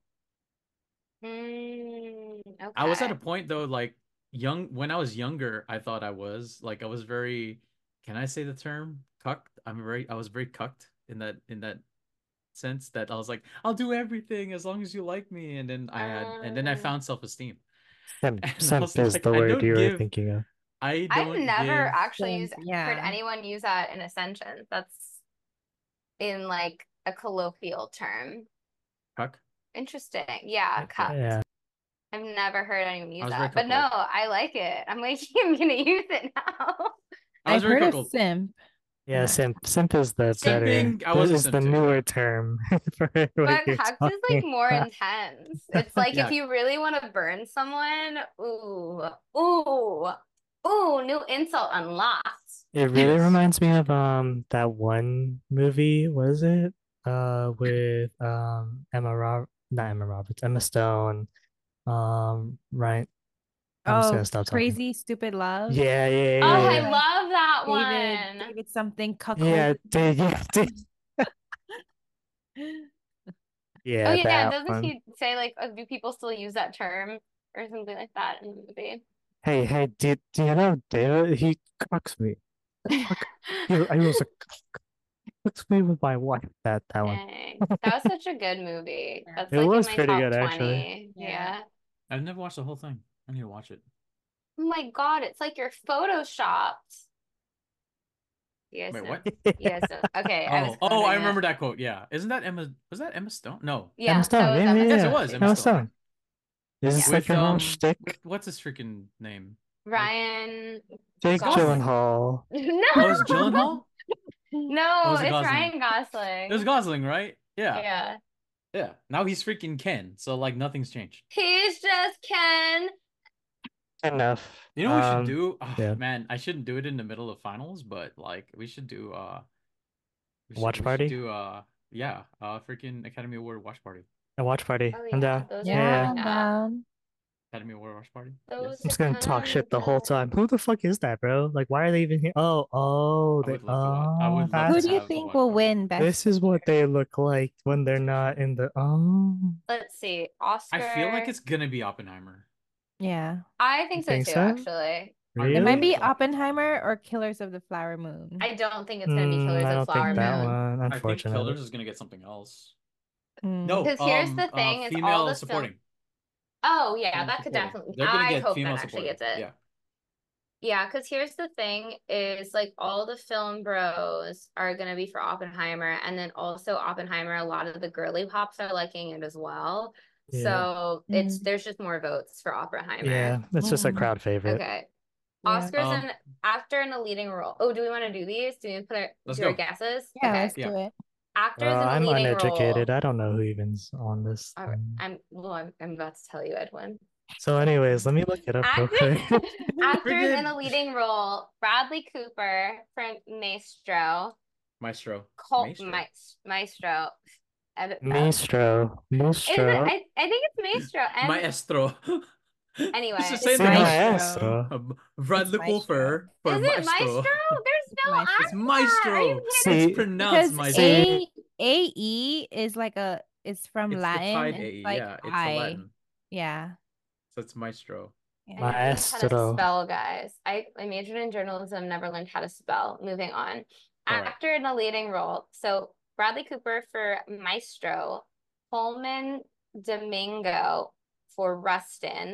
Mm, I was at a okay. point though, like young when I was younger, I thought I was like I was very, can I say the term cucked? I'm very I was very cucked in that in that sense that I was like, I'll do everything as long as you like me. And then I had and then I Um, found self-esteem. Simp, And I simp was is like, the I word don't you were give thinking of. I I've don't never give actually Simp, used heard yeah. anyone use that in a sentence. That's in like a colloquial term. cuck. Interesting. Yeah, Yeah. cucked. Yeah. I've never heard anyone I use was very that. But no, cuckold. I like it. I'm like, I'm gonna use it now. I was I've very heard of cuckold. simp. Yeah, Yeah. simp. Simp is the better, Simping, I was a is simp the too. newer term for what But you're cucked is like talking more about. intense. It's like if Yeah. you really want to burn someone, ooh, ooh, ooh, new insult unlocked. It really Yes. reminds me of um that one movie, what is it? Uh with um Emma Rob not Emma Roberts, Emma Stone. Um, right. I'm just gonna Oh, stop talking. crazy stupid love. Yeah, yeah, Oh, yeah, I yeah. Uh, love that David, one. David something cuckold. Yeah, dude, yeah, dude. Oh Yeah, yeah, that doesn't one. he say like, uh, do people still use that term or something like that in the movie? Hey, hey, did do you know David? He cucks me. Cuck. He, I was a cucks me with my wife. That that one. Dang. That was such a good movie. Yeah. That's It like in was my pretty top good actually. twenty. Yeah. Yeah. I've never watched the whole thing. I need to watch it. Oh my God, it's like you're photoshopped. You guys Wait, know. what? You guys know. Okay, I was Oh, oh, I quoting it. remember that quote. Yeah. Isn't that Emma? Was that Emma Stone? No. Emma Yeah, that Stone. was Yeah, Emma yeah, Yes, it yeah. was Stone. Emma Emma Stone. Stone. Is this Yeah. like With your whole um, what shtick? what's his freaking name? Like, Ryan Jake Gosling. Gosling. Gyllenhaal. Oh, is No, it Gyllenhaal? Oh, no, is it it's Gosling? Ryan It was Gosling. Gosling, right? Yeah, Yeah. yeah. Now he's freaking Ken, so like nothing's changed. He's just Ken. Enough. You know what we should Um, do? Oh, yeah. man, I shouldn't do it in the middle of finals, but like we should do uh we should Watch we should party. do uh yeah, uh freaking Academy Award watch party. A watch party. Oh I'm yeah, down. those are Yeah, Yeah, yeah. coming I'm up. down. Academy Award watch party. Those I'm Yes. are just gonna talk coming shit the whole up. time. Who the fuck is that, bro? Like, why are they even here? Oh, oh, I they, would love to watch. I oh, would love Who to that's do you have a think watch will party. win best this is picture? what they look like when they're not in the. Oh, Let's see. I feel like Oscar. it's gonna be Oppenheimer. Yeah. I you think so think too, so? actually. I It really might Really? be think Oppenheimer. Oppenheimer or Killers of the Flower Moon. I don't think it's gonna be Mm, Killers I of don't think Flower that Moon. one, I think unfortunately. Killers is gonna get something else. Mm. No, Because here's um, the uh, thing, is all female the film. supporting. Oh yeah, Female that could supporting. definitely. They're gonna I get hope that female actually supporting. gets it. Yeah. Yeah, because here's the thing is like all the film bros are gonna be for Oppenheimer, and then also Oppenheimer, a lot of the girly pops are liking it as well. Yeah, So it's Mm. there's just more votes for Oppenheimer. yeah. It's just a Mm. crowd favorite. Okay. Yeah. Oscars Um, and actor in a leading role. Oh, do we want to do these? Do we put our let's do our go. guesses? Yeah, Okay. let's Yeah. do it. Uh, Actors in a I'm leading uneducated. role. I don't know who even's on this All right. thing. I'm well, I'm, I'm about to tell you, Edwin. So, anyways, let me look it up real Actors, quick. actors in Freaking a leading role: Bradley Cooper for Maestro, Maestro. Colt Maestro. Maestro. Edit that. Maestro, Is it? Maestro. I, I think it's Maestro. M. Maestro. Let's Anyway, just say It's the Sí, name. Maestro. maestro. Um, It's Bradley Maestro. Cooper is for it Maestro. Maestro? There's It's no I Maestro. It's in that. Are you Maestro. kidding? It's Sí, pronounced Because sí. Maestro. A A E is like a it's from It's the Latin. pied A. It's like Yeah, it's a I. Latin. Yeah. So it's Maestro. I Yeah. never learned how to Maestro. spell, guys. I, I majored in journalism, never learned how to spell. Moving on. All right. Actor in a leading role. So Bradley Cooper for Maestro, Coleman Domingo for Rustin,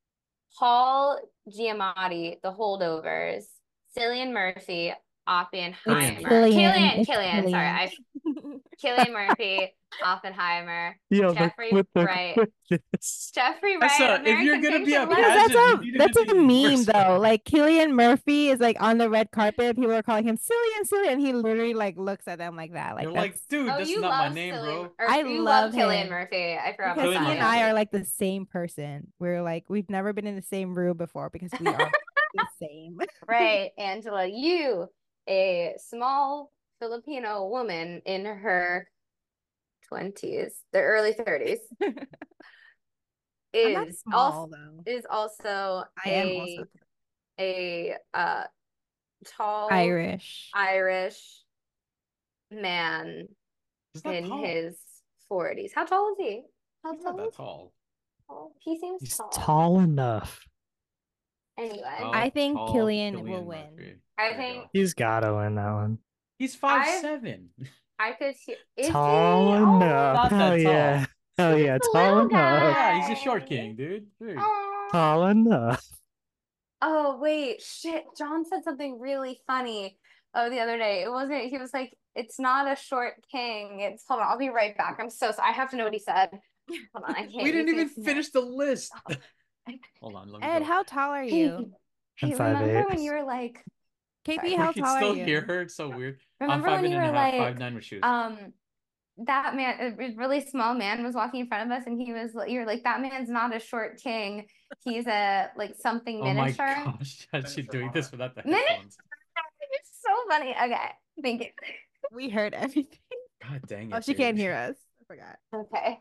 Paul Giamatti, The Holdovers, Cillian Murphy, It's Killian. Oppenheimer. Killian. Killian, It's Killian, sorry. Killian. I Cillian Murphy, Oppenheimer, Yo, the, Jeffrey with the Wright. quickness. Jeffrey That's Wright, a, if you're American gonna be a Fiction. Let's Because that's pageant, a you need to that's do a meme worse. though. Like Cillian Murphy is like on the red carpet. People are calling him Cillian, Cillian, and he literally like looks at them like that. Like You're that's like, dude, Oh, that's you not my love name, Cillian, bro. or I you love love Cillian him. Murphy. I forgot because about Cillian he and that. I Murphy. are like the same person. We're like we've never been in the same room before because we are the same. Right, Angela, you, a small Filipino woman in her twenties, the early thirties, I'm not is small also though. is also I am a also a uh tall Irish. Irish man He's not in tall. his forties. How tall is he? How He's not tall that is tall. tall? He seems He's tall. tall enough. Anyway, How I think tall Cillian Cillian will win. Murphy? I There you think go. He's gotta win that one. He's five I- seven. I could see. Is Tall he? enough. Not Hell that yeah. Hell He's yeah. the Tall little enough. guy. Yeah, he's a short king, dude. Dude. Aw. Tall enough. Oh, wait, shit. John said something really funny oh the other day. It wasn't, he was like, it's not a short king. It's, hold on, I'll be right back. I'm so sorry. I have to know what he said. Hold on, I can't. We didn't you even can- finish the list. Hold on, let me Ed, go. how tall are Hey, you? hey, I'm five remember eight. when you were like, K P, sorry. how We can tall are still you? hear her. It's so weird. remember I'm when five you and a were half, like, five nine with shoes. um, that man, a re- really small man was walking in front of us, and he was, you're like, that man's not a short king. He's a like something Oh my miniature. gosh, how's she doing this without the Miniature? headphones? It's so funny. Okay, thank you. We heard everything. God dang it. Oh, she dude. can't hear us. I forgot. Okay.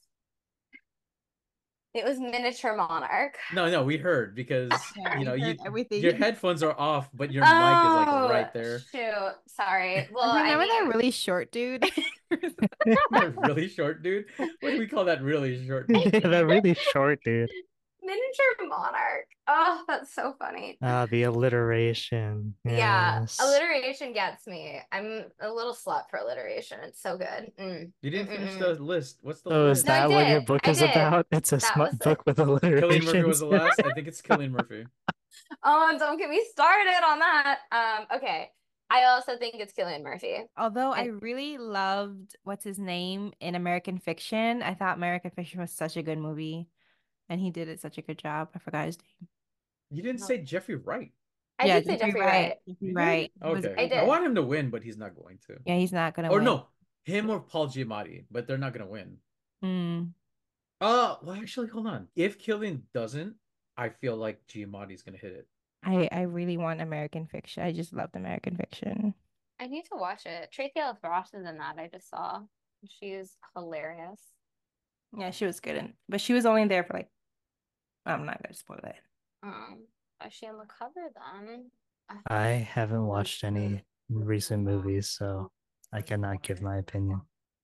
It was miniature monarch. No, no, we heard because Yeah, you we know you heard everything. your headphones are off, but your mic is like Oh, right there. shoot. Sorry. Well, I Remember that mean, really short dude? That really short dude. What do we call that really short dude? Yeah, that really short dude. miniature monarch. Oh, that's so funny. Ah, the alliteration. Yeah, Yes. alliteration gets me. I'm a little slut for alliteration. It's so good. Mm. You didn't finish Mm-mm-mm. the list. What's the So is list? No, I that what your did. book I is did. about? It's a That smut was book it. with alliteration. Cillian Murphy was the last. I think it's Cillian Murphy. Oh, don't get me started on that. Um, okay. I also think it's Cillian Murphy. Although I And- really loved what's his name in American Fiction. I thought American Fiction was such a good movie, and he did it such a good job. I forgot his name. You didn't say Jeffrey Wright. I yeah, did say Jeffrey Wright. Jeffrey You Wright. did? He was Okay. great. I did. I want him to win, but he's not going to. Yeah, he's not gonna Or win. no, him or Paul Giamatti, but they're not gonna win. Mm. Uh, well, actually, hold on. If Killian doesn't, I feel like Giamatti's gonna hit it. I I really want American Fiction. I just loved American Fiction. I need to watch it. Tracy Ellis Ross is in that. I just saw. She's hilarious. Yeah, she was good, in, but she was only there for like. I'm not gonna spoil it. Um, is she on the cover then? I haven't watched any recent movies, so I cannot give my opinion.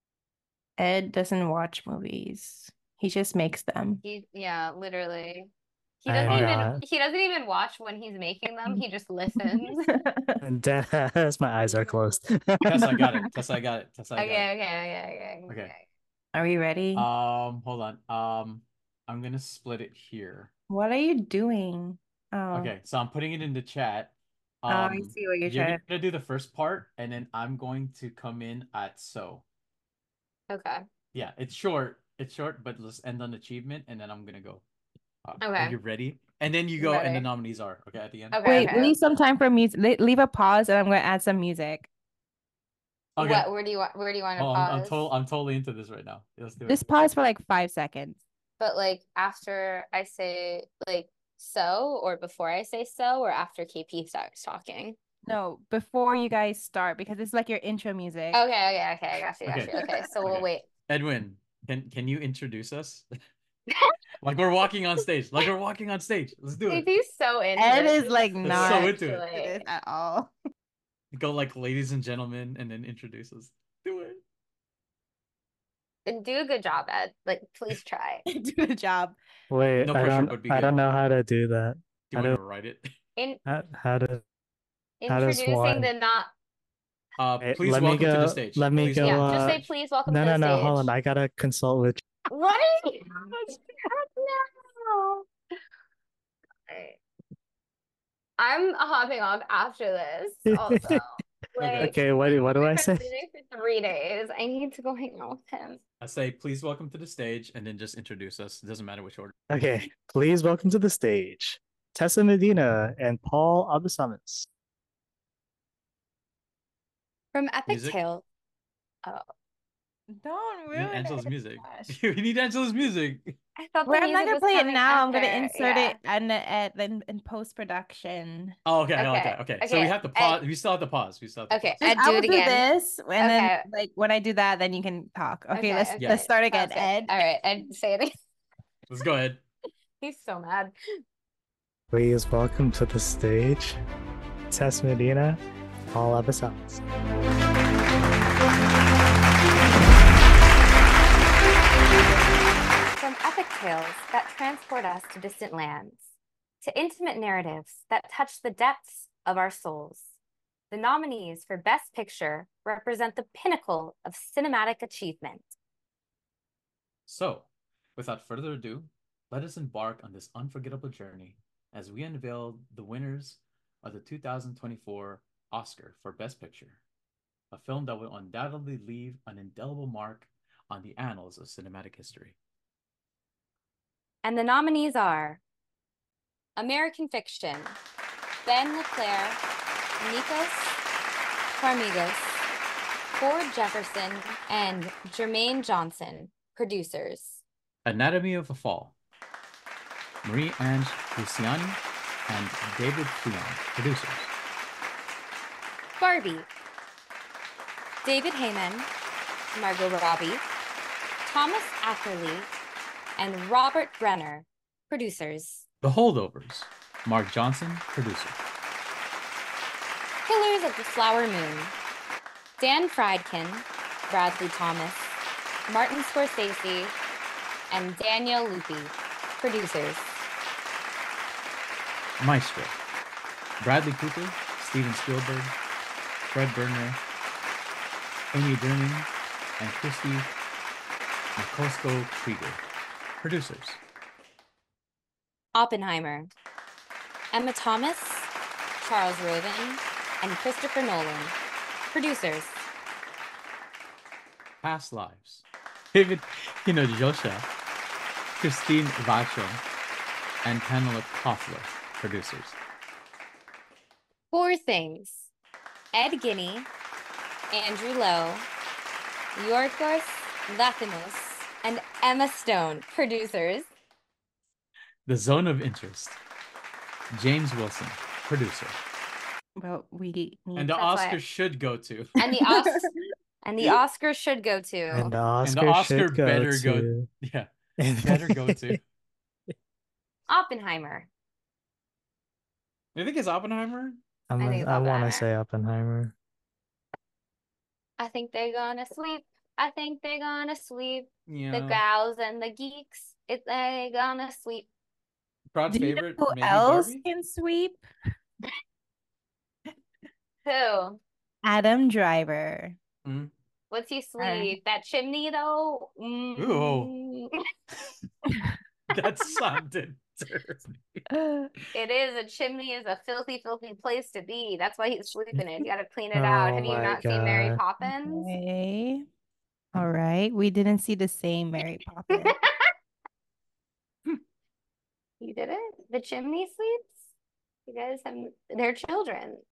Ed doesn't watch movies. He just makes them. He, yeah, literally. He I doesn't am even not. he doesn't even watch when he's making them. He just listens. And Dennis, my eyes are closed. Tess, I got it. Tess, I got it. Tess, I got Okay, okay, okay, okay, Okay. okay. Are we ready? it. Um, hold on. Um, I'm gonna split it here. What are you doing? Oh, Okay, so I'm putting it in the chat. Oh, I Um, see what you're you're trying. gonna do the first part, and then I'm going to come in at so. Okay. Yeah, it's short. It's short, but let's end on achievement, and then I'm gonna go. Uh, Are Okay. you ready? And then you I'm go, and the ready. nominees are okay at the end. Okay, Wait, okay. leave some time for music. Le- Leave a pause, and I'm gonna add some music. Okay. What? Where do you want? Where do you want to Oh, pause? I'm, I'm, to- I'm totally into this right now. Let's do it. Just pause for like five seconds. But like after I say like so, or before I say so, or after K P starts talking. No, before you guys start, because it's like your intro music. Okay, okay, okay. I got you, got Okay. you. Okay, so we'll Okay. wait. Edwin, can can you introduce us? Like we're walking on stage. Like we're walking on stage. Let's do K it. P's so into Ed this. is like He's not so into it. into this at all. Go like ladies and gentlemen, and then introduce us. Do it. And do a good job, Ed. Like, please try. Do the job. Wait, No I pressure, don't but be I good. don't know how to do that. Do you I want to don't- write it? In How, how to How does introducing one- the not. Uh, Wait, please let me welcome to go- the stage. let me Please go, welcome Yeah, to the just uh, say stage. please welcome No, to no, the no, stage. hold on. I gotta consult with What are you? No. Okay. I'm hopping off after this. Also, like, Okay, what do what do I say? Thanks for three days. I need to go hang out with him. I say, please welcome to the stage, and then just introduce us. It doesn't matter which order. Okay, please welcome to the stage Tessa Medina and Paul Abusamis. From Epic Music? Tale. Oh, Don't We need ruin Angela's it. music. Gosh. we need Angela's music. I thought the Wait, I'm not music gonna was play it coming now. I'm gonna after. insert Yeah. it and at in, in post production. Oh, okay, Okay, okay, okay. So we okay. have to Ed- pause. We still have to pause. We still have to Okay, pause. Ed, I do will it do again. this, and then Okay. like when I do that, then you can talk. Okay, Okay, let's okay. let's start again. Sounds good. Ed. All right, Ed, say it again. Let's go ahead. He's so mad. Please welcome to the stage Tess Medina, Paul Abusamis. From epic tales that transport us to distant lands, to intimate narratives that touch the depths of our souls, the nominees for Best Picture represent the pinnacle of cinematic achievement. So, without further ado, let us embark on this unforgettable journey as we unveil the winners of the two thousand twenty-four Oscar for Best Picture, a film that will undoubtedly leave an indelible mark on the annals of cinematic history. And the nominees are American Fiction, Ben LeClaire, Nikos Parmigos, Ford Jefferson, and Jermaine Johnson, producers. Anatomy of a Fall, Marie-Ange Luciani and David Fleon, producers. Barbie, David Heyman, Margot Robbie, Thomas Ackerley, and Robert Brenner, producers. The Holdovers, Mark Johnson, producer. Killers of the Flower Moon, Dan Friedkin, Bradley Thomas, Martin Scorsese, and Daniel Lupi, producers. Maestro, Bradley Cooper, Steven Spielberg, Fred Berner, Amy Durning, and Christy Makosko-Krieger, producers. Oppenheimer, Emma Thomas, Charles Roven, and Christopher Nolan, producers. Past Lives, David Hinojosha, Christine Vachon, and Pamela Koffler, producers. Poor Things, Ed Guinea, Andrew Lowe, Yorgos Lanthimos, and Emma Stone, producers. The Zone of Interest, James Wilson, producer. Well, we need And the That's Oscar why- should go to. And the Os- and the Oscar should go to. And the And Oscar, the Oscar should go better to... go. Yeah, better go to. Oppenheimer. You think it's Oppenheimer? I'm I a, think it's I want Oppenheimer. to say Oppenheimer. I think they're gonna sweep. I think they're gonna sweep. Yeah. The gals and the geeks. It they gonna sweep. Proud's Do you know favorite, who maybe else Barbie? can sweep? Who? Adam Driver. Mm. What's he right. sweep? That chimney though? Mm. That sounded dirty. It is. A chimney is a filthy, filthy place to be. That's why he's sweeping it. You gotta clean it out. Oh Have you my not seen Mary God. Poppins? Okay. All right. We didn't see the same Mary Poppins. You did it? The chimney sweeps? You guys have, they're children.